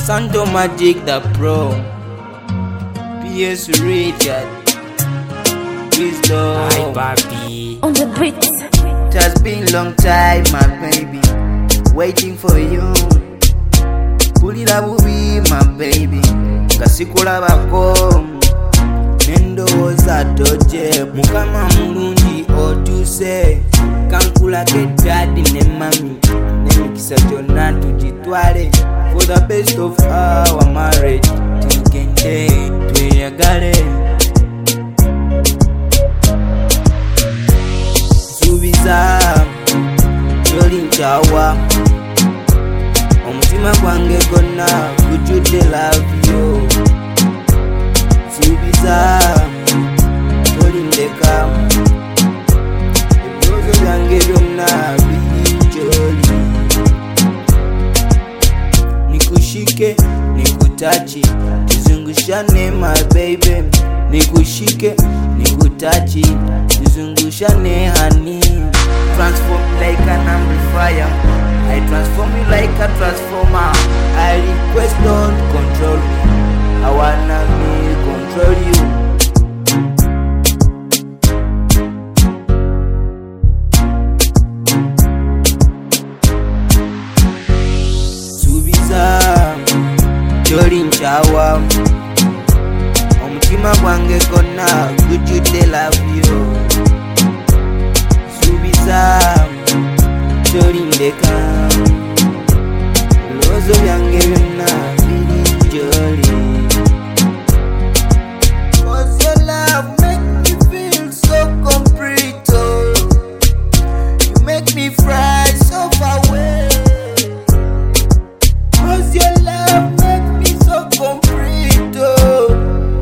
Santo Magic the Pro, PS Richard, Wisdom. Hi papi. On the beat. It has been long time, my baby, waiting for you. Pulira bubi, my baby, kasikulabako nendowooza toje. Mukama mulungi otuse, kankulage daddy ne mami, n'emikisa gyonna tugitwale. For the best of our marriage, tugende tweyagale. Subiza yoli nchawa, omutima gwange gonna gujjudde love yo. Subiza yoli ndeka, ebyozo byange byonna biri gy'oli. Nikushike, nikutachi, tuzungushane my baby. Nikushike, nikutachi, tuzungushane honey. Transform like an amplifier, I transform you like a transformer. I request don't control me, I wanna me control you. Subiza yoli nchawa, omutima gwange gonna gujjudde love yo. Subiza yoli ndeka, ebirowoozo byange byonna biri gy'oli. 'Cause your love make me feel so complete, oh. You make me fly so far away. 'Cause your love make me so complete, oh.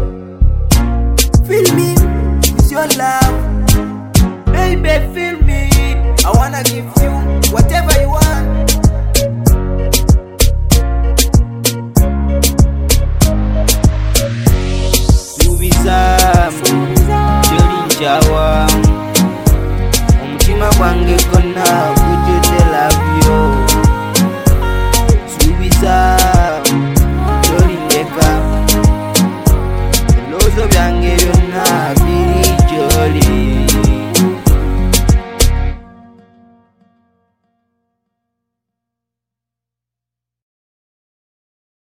Fill me with your love, baby, fill me. I wanna give you whatever you want. Subiza yoli nchawa, omutima gwange gonna gujjudde love yo. Subiza yoli ndeka, ebirowoozo byange byonna biri gy'oli.